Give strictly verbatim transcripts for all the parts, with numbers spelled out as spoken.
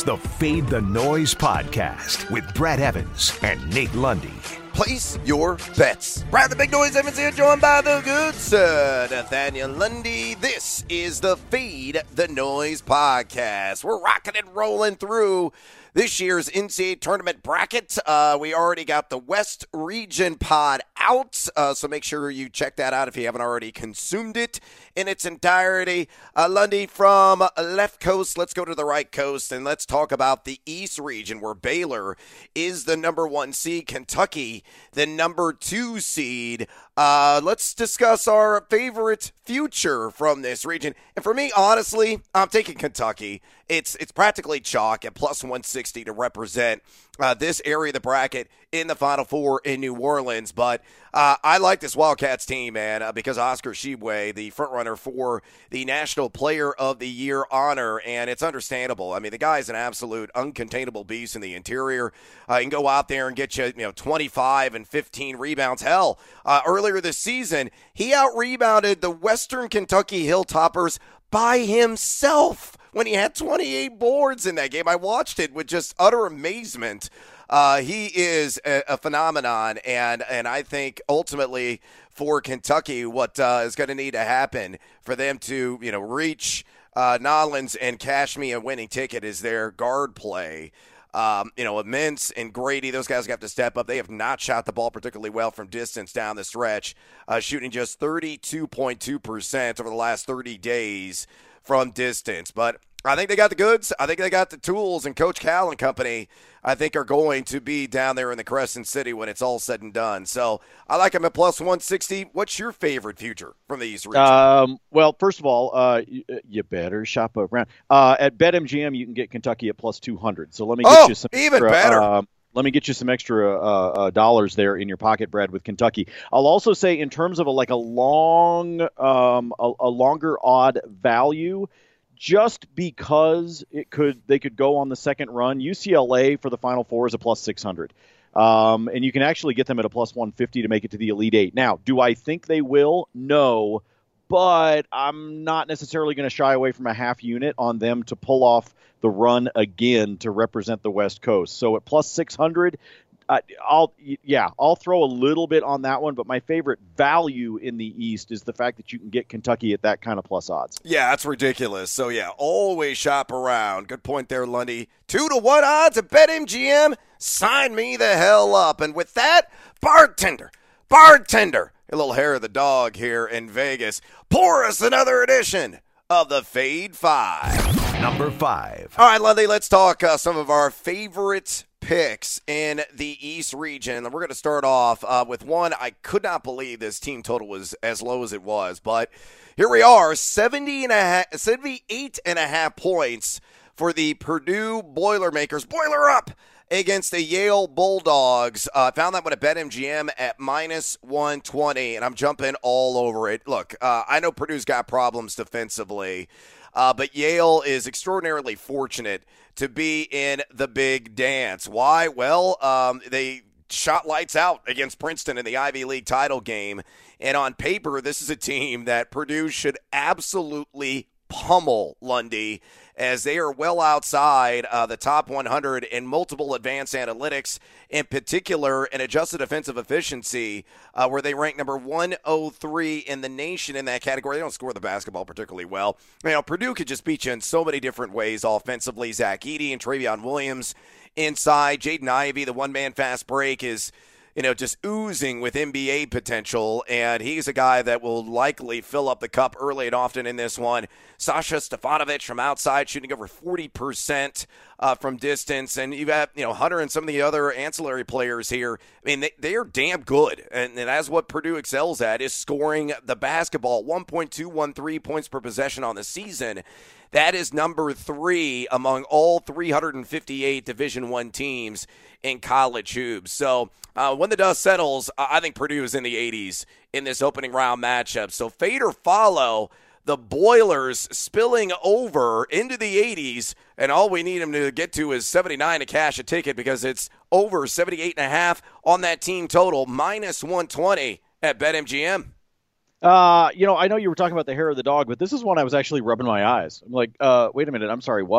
the Fade the Noise podcast with Brad Evans and Nate Lundy. Place your bets. Brad the Big Noise Evans here, joined by the good sir, Nathaniel Lundy. This is the Fade the Noise podcast. We're rocking and rolling through this year's N C double A tournament bracket. Uh, we already got the West Region pod out, uh, so make sure you check that out if you haven't already consumed it in its entirety. Uh, Lundy, from left coast, let's go to the right coast, and let's talk about the East Region, where Baylor is the number one seed, Kentucky the number two seed. Uh, let's discuss our favorite future from this region. And for me, honestly, I'm taking Kentucky. It's it's practically chalk at plus one sixty to represent uh, this area of the bracket in the Final Four in New Orleans. But uh, I like this Wildcats team, man, uh, because Oscar Tshiebwe, the frontrunner for the National Player of the Year honor, and it's understandable. I mean, the guy is an absolute uncontainable beast in the interior. Uh, he can go out there and get you, you know, twenty-five and fifteen rebounds. Hell, uh, earlier this season, he out-rebounded the Western Kentucky Hilltoppers by himself when he had twenty-eight boards in that game. I watched it with just utter amazement. Uh, he is a, a phenomenon, and, and I think ultimately for Kentucky, what uh, is going to need to happen for them to, you know, reach uh, Nollins and cash me a winning ticket is their guard play. Um, you know, Immense and Grady, those guys have to step up. They have not shot the ball particularly well from distance down the stretch, uh, shooting just thirty-two point two percent over the last thirty days from distance. But I think they got the goods. I think they got the tools, and Coach Cal and company, I think, are going to be down there in the Crescent City when it's all said and done. So I like them at plus one sixty. What's your favorite future from the East region? Um, well, first of all, uh, you, you better shop around. Uh, at BetMGM, you can get Kentucky at plus two hundred. So let me get oh, you some even extra, better. Um, Let me get you some extra uh, uh, dollars there in your pocket, Brad, with Kentucky. I'll also say, in terms of a, like a long, um, a, a longer odd value, just because it could, they could go on the second run. U C L A for the Final Four is a plus six hundred, um, and you can actually get them at a plus one fifty to make it to the Elite Eight. Now, do I think they will? No, but I'm not necessarily going to shy away from a half unit on them to pull off the run again to represent the West Coast. So at plus six hundred, uh, I'll yeah, I'll throw a little bit on that one, but my favorite value in the East is the fact that you can get Kentucky at that kind of plus odds. Yeah, that's ridiculous. So yeah, always shop around. Good point there, Lundy. Two to one odds at BetMGM. Sign me the hell up. And with that, bartender, bartender, a little hair of the dog here in Vegas, pour us another edition of the Fade Five. Number five. All right, Lundy, let's talk uh, some of our favorite picks in the East region. We're going to start off uh, with one I could not believe this team total was as low as it was, but here we are, seventy and a half, seventy-eight and a half points for the Purdue Boilermakers. Boiler up against the Yale Bulldogs. I uh, found that one at BetMGM at minus one twenty, and I'm jumping all over it. Look, uh, I know Purdue's got problems defensively, uh, but Yale is extraordinarily fortunate to be in the big dance. Why? Well, um, they shot lights out against Princeton in the Ivy League title game, and on paper, this is a team that Purdue should absolutely pummel, Lundy, as they are well outside uh, the top one hundred in multiple advanced analytics, in particular in adjusted defensive efficiency, uh, where they rank number one oh three in the nation in that category. They don't score the basketball particularly well. You know, Purdue could just beat you in so many different ways offensively. Zach Edey and Travion Williams inside. Jaden Ivey, the one-man fast break, is you know, just oozing with N B A potential, and he's a guy that will likely fill up the cup early and often in this one. Sasha Stefanovic from outside, shooting over forty percent uh, from distance, and you've got, you know, Hunter and some of the other ancillary players here. I mean, they, they are damn good, and, and that's what Purdue excels at, is scoring the basketball. one point two one three points per possession on the season. That is number three among all three hundred fifty-eight Division I teams in college hoops. So uh, when the dust settles, I think Purdue is in the eighties in this opening round matchup. So fade or follow the Boilers spilling over into the eighties, and all we need them to get to is seventy-nine to cash a ticket, because it's over seventy-eight and a half on that team total, minus one twenty at BetMGM. Uh, you know, I know you were talking about the hair of the dog, but this is one I was actually rubbing my eyes. I'm like, uh, wait a minute, I'm sorry, what?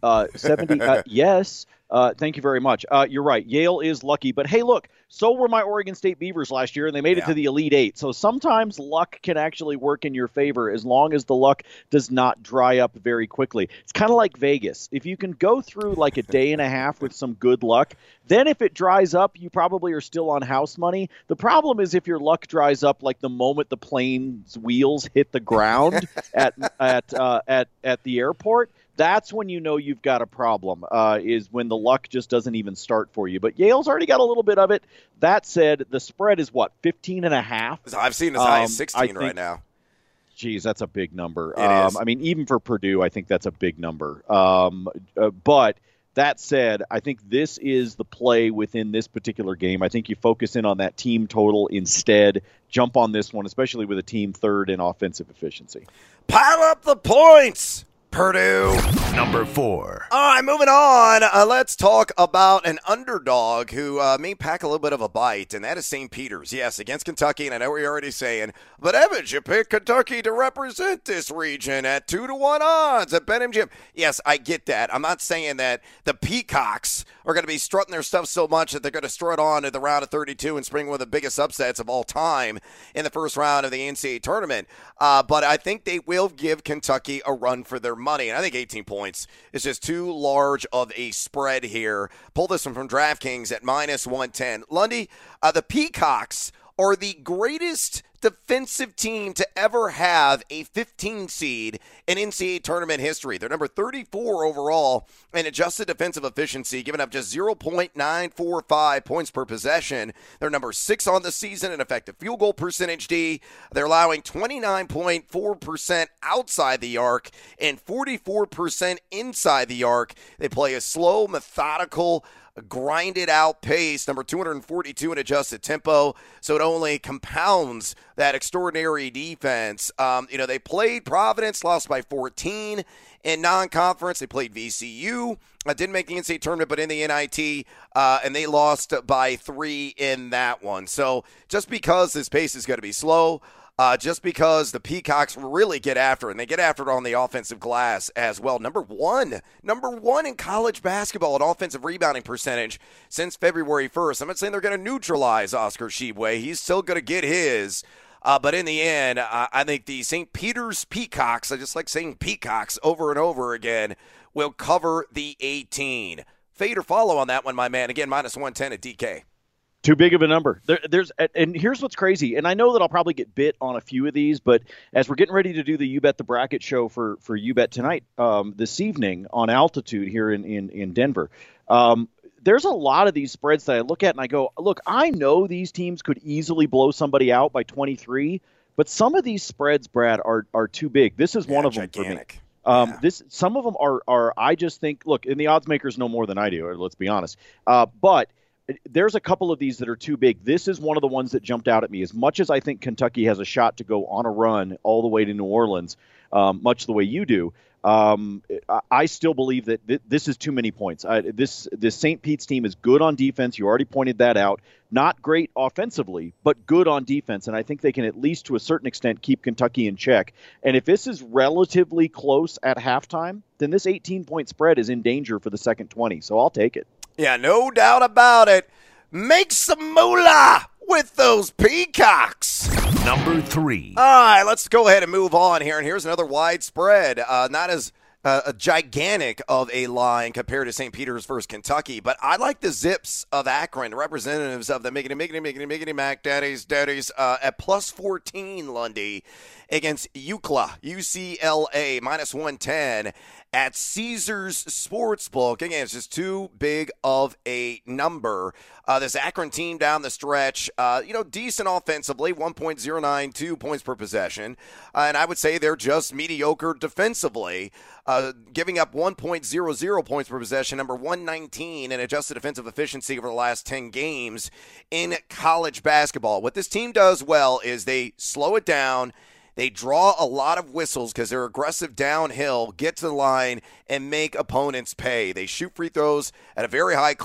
Uh, seventy. Uh, yes. Uh, thank you very much. Uh, you're right. Yale is lucky, but hey, look, so were my Oregon State Beavers last year, and they made yeah. it to the Elite Eight. So sometimes luck can actually work in your favor as long as the luck does not dry up very quickly. It's kind of like Vegas. If you can go through like a day and a half with some good luck, then if it dries up, you probably are still on house money. The problem is if your luck dries up like the moment the plane's wheels hit the ground at at uh, at at the airport. That's when you know you've got a problem, uh, is when the luck just doesn't even start for you. But Yale's already got a little bit of it. That said, the spread is, what, fifteen and a half? I've seen as high um, as sixteen think, right now. Geez, that's a big number. It um, is. I mean, even for Purdue, I think that's a big number. Um, uh, but that said, I think this is the play within this particular game. I think you focus in on that team total instead. Jump on this one, especially with a team third in offensive efficiency. Pile up the points! Purdue. Number four. All right, moving on. Uh, let's talk about an underdog who uh, may pack a little bit of a bite, and that is Saint Peter's. Yes, against Kentucky, and I know what you're already saying, but Evans, you picked Kentucky to represent this region at two to one odds at BetMGM. Yes, I get that. I'm not saying that the Peacocks are going to be strutting their stuff so much that they're going to strut on to the round of thirty-two and spring one of the biggest upsets of all time in the first round of the N C double A tournament. Uh, but I think they will give Kentucky a run for their money, and I think eighteen points is just too large of a spread here. Pull this one from DraftKings at minus one ten. Lundy, uh, the Peacocks are the greatest defensive team to ever have a fifteen seed in N C double A tournament history. They're number thirty-four overall in adjusted defensive efficiency, giving up just zero point nine four five points per possession. They're number six on the season in effective field goal percentage D. They're allowing twenty-nine point four percent outside the arc and forty-four percent inside the arc. They play a slow, methodical, grinded out pace, number two hundred forty-two in adjusted tempo, so it only compounds that extraordinary defense. Um, you know, they played Providence, lost by fourteen in non-conference. They played V C U, uh, didn't make the N C double A tournament, but in the N I T, uh, and they lost by three in that one. So just because this pace is going to be slow, Uh, just because the Peacocks really get after it, and they get after it on the offensive glass as well. Number one, number one in college basketball at offensive rebounding percentage since February first. I'm not saying they're going to neutralize Oscar Tshiebwe. He's still going to get his. Uh, but in the end, uh, I think the Saint Peter's Peacocks, I just like saying Peacocks over and over again, will cover the eighteen. Fade or follow on that one, my man. Again, minus one ten at D K. Too big of a number. There, there's, and here's what's crazy. And I know that I'll probably get bit on a few of these, but as we're getting ready to do the You Bet the Bracket show for for You Bet tonight, um, this evening on Altitude here in in, in Denver, um, there's a lot of these spreads that I look at and I go, look, I know these teams could easily blow somebody out by twenty-three, but some of these spreads, Brad, are are too big. This is yeah, one of gigantic. them for me. Um, yeah. This some of them are are I just think, look, and the odds makers know more than I do. Let's be honest, uh, but. There's a couple of these that are too big. This is one of the ones that jumped out at me. As much as I think Kentucky has a shot to go on a run all the way to New Orleans, um, much the way you do, um, I still believe that th- this is too many points. Uh, this this Saint Pete's team is good on defense. You already pointed that out. Not great offensively, but good on defense. And I think they can at least to a certain extent keep Kentucky in check. And if this is relatively close at halftime, then this eighteen-point spread is in danger for the second twenty. So I'll take it. Yeah, no doubt about it. Make some moolah with those Peacocks. Number three. All right, let's go ahead and move on here. And here's another wide spread. Uh, not as uh, a gigantic of a line compared to Saint Peter's versus Kentucky, but I like the Zips of Akron, the representatives of the Miggity, Miggity, Miggity, Miggity, Mac Daddies, Daddies, uh, at plus fourteen, Lundy, against U C L A, U C L A, minus one ten. At Caesars Sportsbook. Again, it's just too big of a number. Uh, this Akron team down the stretch, uh, you know, decent offensively, one point oh nine two points per possession. Uh, and I would say they're just mediocre defensively, uh, giving up one point oh oh points per possession, number one nineteen in adjusted defensive efficiency over the last ten games in college basketball. What this team does well is they slow it down. They draw a lot of whistles because they're aggressive downhill, get to the line, and make opponents pay. They shoot free throws at a very high clip.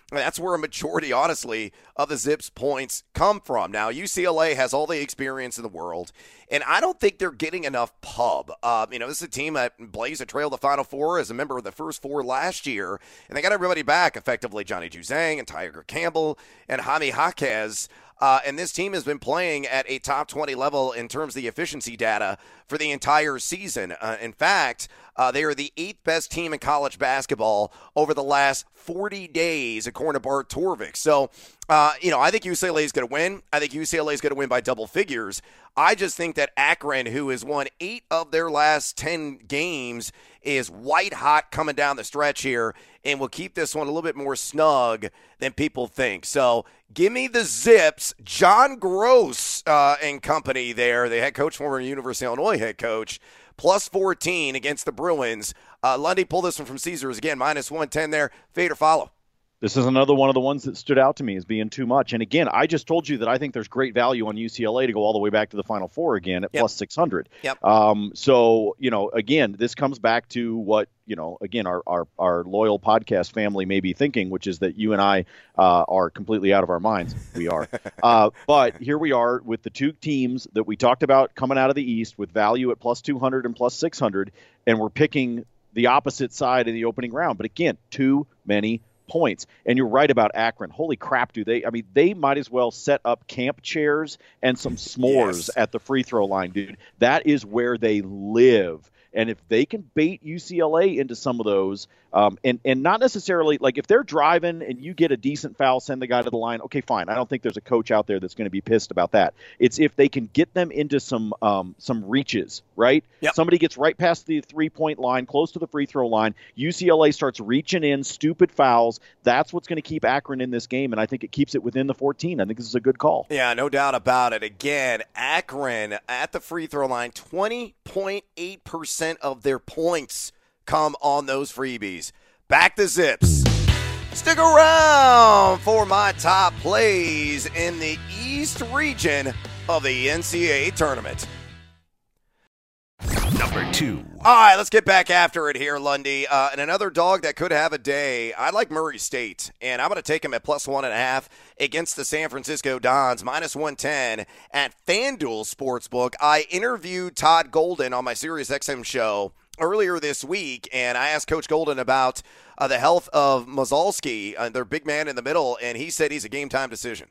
And that's where a majority, honestly, of the Zips points come from. Now, U C L A has all the experience in the world, and I don't think they're getting enough pub. Uh, you know, this is a team that blazed a trail to the Final Four as a member of the first four last year, and they got everybody back, effectively Johnny Juzang and Tiger Campbell and Jaime Jaquez. Uh, and this team has been playing at a top twenty level in terms of the efficiency data for the entire season. Uh, in fact, uh, they are the eighth best team in college basketball over the last forty days, according to Bart Torvik. So, uh, you know, I think U C L A is going to win. I think U C L A is going to win by double figures. I just think that Akron, who has won eight of their last ten games, is white hot coming down the stretch here and will keep this one a little bit more snug than people think. So give me the Zips. John Gross uh, and company there, the head coach, former University of Illinois head coach, plus fourteen against the Bruins. Uh, Lundy, pull this one from Caesars again, minus one ten there. Fade or follow? This is another one of the ones that stood out to me as being too much. And again, I just told you that I think there's great value on U C L A to go all the way back to the Final Four again at yep. plus six hundred. Yep. Um, so, you know, again, this comes back to what, you know, again, our, our, our loyal podcast family may be thinking, which is that you and I uh, are completely out of our minds. We are. uh, but here we are with the two teams that we talked about coming out of the East with value at plus two hundred and plus six hundred, and we're picking the opposite side in the opening round. But again, too many points. And you're right about Akron. Holy crap, do they? I mean, they might as well set up camp chairs and some s'mores yes. at the free throw line, dude. That is where they live. And if they can bait U C L A into some of those, um, and, and not necessarily, like if they're driving and you get a decent foul, send the guy to the line, okay, fine. I don't think there's a coach out there that's going to be pissed about that. It's if they can get them into some um, some reaches, right? Yep. Somebody gets right past the three-point line, close to the free throw line. U C L A starts reaching in, stupid fouls. That's what's going to keep Akron in this game, and I think it keeps it within the fourteen. I think this is a good call. Yeah, no doubt about it. Again, Akron at the free throw line, twenty point eight percent of their points come on those freebies. Back to Zips. Stick around for my top plays in the East region of the N C double A tournament. Number two. All right, let's get back after it here, Lundy. Uh, and another dog that could have a day. I like Murray State, and I'm going to take him at plus one and a half against the San Francisco Dons, minus one ten at FanDuel Sportsbook. I interviewed Todd Golden on my Sirius X M show earlier this week, and I asked Coach Golden about uh, the health of Mazalski, uh, their big man in the middle, and he said he's a game-time decision.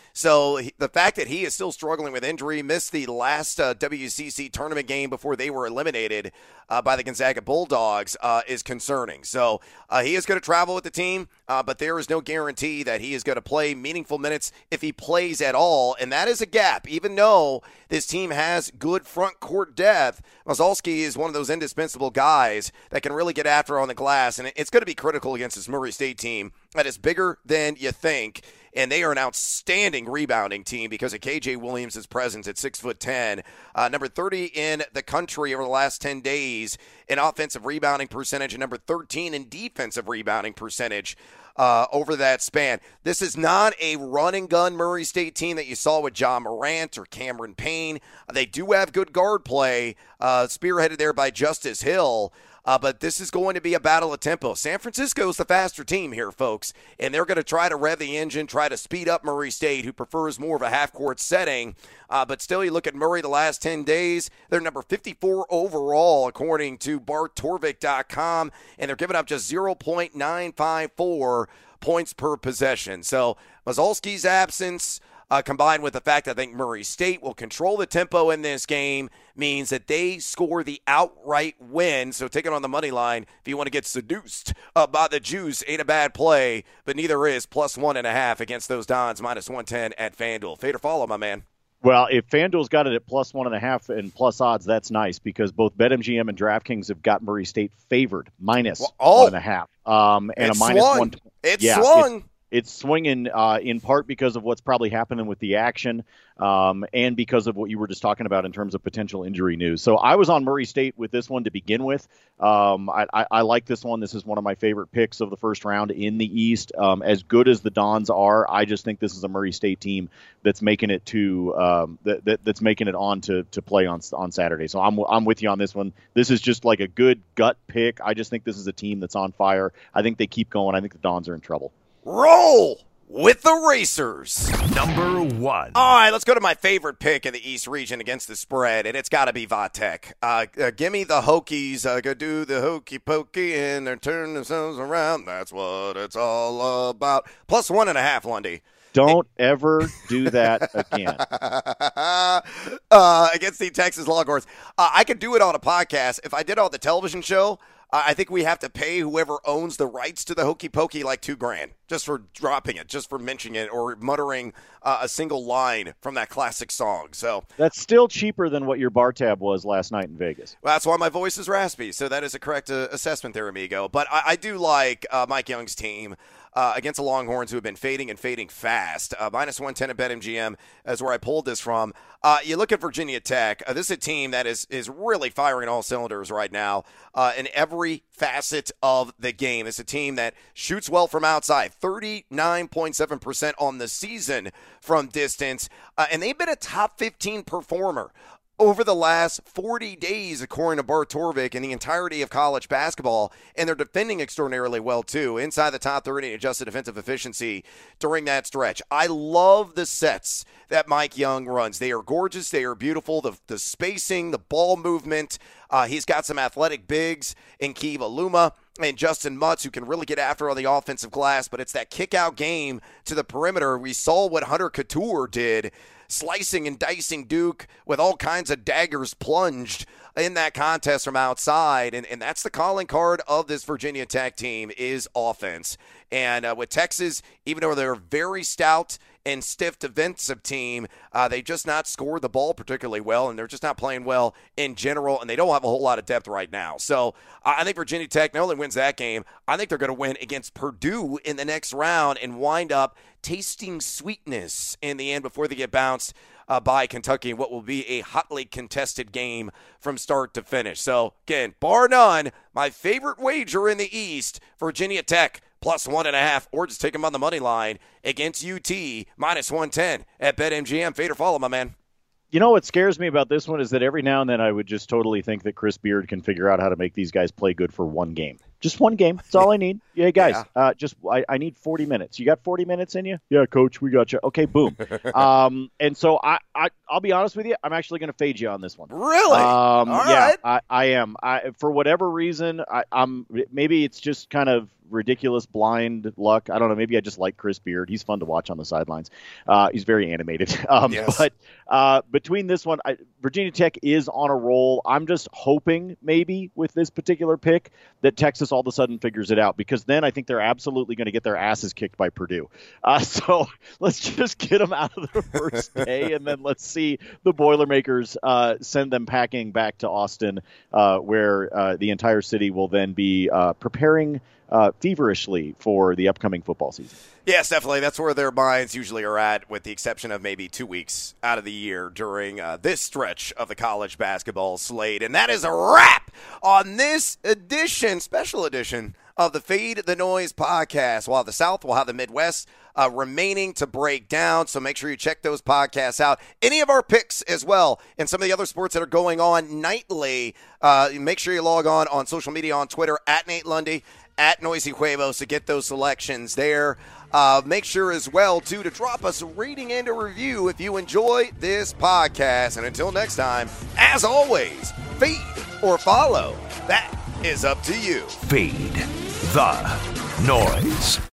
So he, the fact that he is still struggling with injury, missed the last uh, W C C tournament game before they were eliminated uh, by the Gonzaga Bulldogs uh, is concerning. So uh, he is going to travel with the team, uh, but there is no guarantee that he is going to play meaningful minutes if he plays at all, and that is a gap. Even though this team has good front court depth, Mazalski is one of those indispensable guys that can really get after on the glass, and it's going to be critical against this Murray State team that is bigger than you think. And they are an outstanding rebounding team because of K J Williams' presence at six foot ten, uh, number thirty in the country over the last ten days in offensive rebounding percentage, and number thirteen in defensive rebounding percentage uh, over that span. This is not a run-and-gun Murray State team that you saw with John Morant or Cameron Payne. They do have good guard play, uh, spearheaded there by Justice Hill. Uh, but this is going to be a battle of tempo. San Francisco's the faster team here, folks, and they're going to try to rev the engine, try to speed up Murray State, who prefers more of a half-court setting. Uh, but still, you look at Murray the last ten days, they're number fifty-four overall, according to Bart Torvik dot com, and they're giving up just zero point nine five four points per possession. So Mazalski's absence, Uh, combined with the fact that I think Murray State will control the tempo in this game, means that they score the outright win. So take it on the money line if you want to get seduced uh, by the juice. Ain't a bad play, but neither is plus one and a half against those Dons, minus one ten at FanDuel. Fade or follow, my man. Well, if FanDuel's got it at plus one and a half and plus odds, that's nice because both BetMGM and DraftKings have got Murray State favored minus well, oh, one and a half. Um, and it's a minus swung. one. It's yeah, swung. It, It's swinging uh, in part because of what's probably happening with the action um, and because of what you were just talking about in terms of potential injury news. So I was on Murray State with this one to begin with. Um, I, I, I like this one. This is one of my favorite picks of the first round in the East. Um, as good as the Dons are, I just think this is a Murray State team that's making it to um, that, that that's making it on to to play on on Saturday. So I'm I'm with you on this one. This is just like a good gut pick. I just think this is a team that's on fire. I think they keep going. I think the Dons are in trouble. roll with the Racers. Number one. All right, let's go to my favorite pick in the East region against the spread, and it's got to be Vatech. Uh, uh, give me the Hokies. Uh, go do the hokey pokey and they turn themselves around. That's what it's all about. Plus one and a half, Lundy. Don't ever do that again. uh, against the Texas Longhorns. Uh, I could do it on a podcast. If I did it on the television show, uh, I think we have to pay whoever owns the rights to the hokey pokey like two grand just for dropping it, just for mentioning it or muttering uh, a single line from that classic song. So that's still cheaper than what your bar tab was last night in Vegas. Well, that's why my voice is raspy. So that is a correct uh, assessment there, amigo. But I, I do like uh, Mike Young's team. Uh, against the Longhorns, who have been fading and fading fast. Uh, minus one ten at BetMGM is where I pulled this from. Uh, you look at Virginia Tech. Uh, this is a team that is is really firing all cylinders right now uh, in every facet of the game. It's a team that shoots well from outside, thirty-nine point seven percent on the season from distance, uh, and they've been a top fifteen performer over the last forty days, according to Bart Torvik, in the entirety of college basketball, and they're defending extraordinarily well, too, inside the top thirty in adjusted defensive efficiency during that stretch. I love the sets that Mike Young runs. They are gorgeous. They are beautiful. The, the spacing, the ball movement. Uh, he's got some athletic bigs in Kiva Luma and Justin Mutz who can really get after on the offensive glass, but it's that kick-out game to the perimeter. We saw what Hunter Couture did, slicing and dicing Duke with all kinds of daggers plunged in that contest from outside. And, and that's the calling card of this Virginia Tech team is offense. And uh, with Texas, even though they're very stout and stiff defensive team, uh, they just not scored the ball particularly well, and they're just not playing well in general, and they don't have a whole lot of depth right now. So uh, I think Virginia Tech not only wins that game, I think they're going to win against Purdue in the next round and wind up tasting sweetness in the end before they get bounced uh, by Kentucky in what will be a hotly contested game from start to finish. So, again, bar none, my favorite wager in the East, Virginia Tech, plus one and a half, or just take them on the money line against U T, minus one ten at BetMGM. Fade or follow, my man. You know what scares me about this one is that every now and then I would just totally think that Chris Beard can figure out how to make these guys play good for one game. Just one game. That's all I need. Yeah, guys, yeah. Uh, just I, I need forty minutes. You got forty minutes in you? Yeah, coach, we got you. Okay, boom. um, and so I, I, I'll be honest with you. I'm actually going to fade you on this one. Really? Um, all yeah, right. I, I am. I, for whatever reason, I, I'm maybe it's just kind of ridiculous blind luck. I don't know. Maybe I just like Chris Beard. He's fun to watch on the sidelines. Uh, he's very animated. Um, yes. But uh, between this one, I, Virginia Tech is on a roll. I'm just hoping maybe with this particular pick that Texas all of a sudden figures it out, because then I think they're absolutely going to get their asses kicked by Purdue. Uh, so let's just get them out of the first day, and then let's see the Boilermakers uh, send them packing back to Austin, uh, where uh, the entire city will then be uh, preparing Uh, feverishly for the upcoming football season. Yes, definitely. That's where their minds usually are at, with the exception of maybe two weeks out of the year during uh, this stretch of the college basketball slate. And that is a wrap on this edition, special edition, of the Fade the Noise podcast. We'll have the South, we'll have the Midwest uh, remaining to break down, so make sure you check those podcasts out. Any of our picks as well, and some of the other sports that are going on nightly, uh, make sure you log on on social media, on Twitter, at Nate Lundy, at Noisy Huevos, to get those selections there. Uh, make sure as well, too, to drop us a rating and a review if you enjoy this podcast. And until next time, as always, fade or follow. That is up to you. Fade the Noise.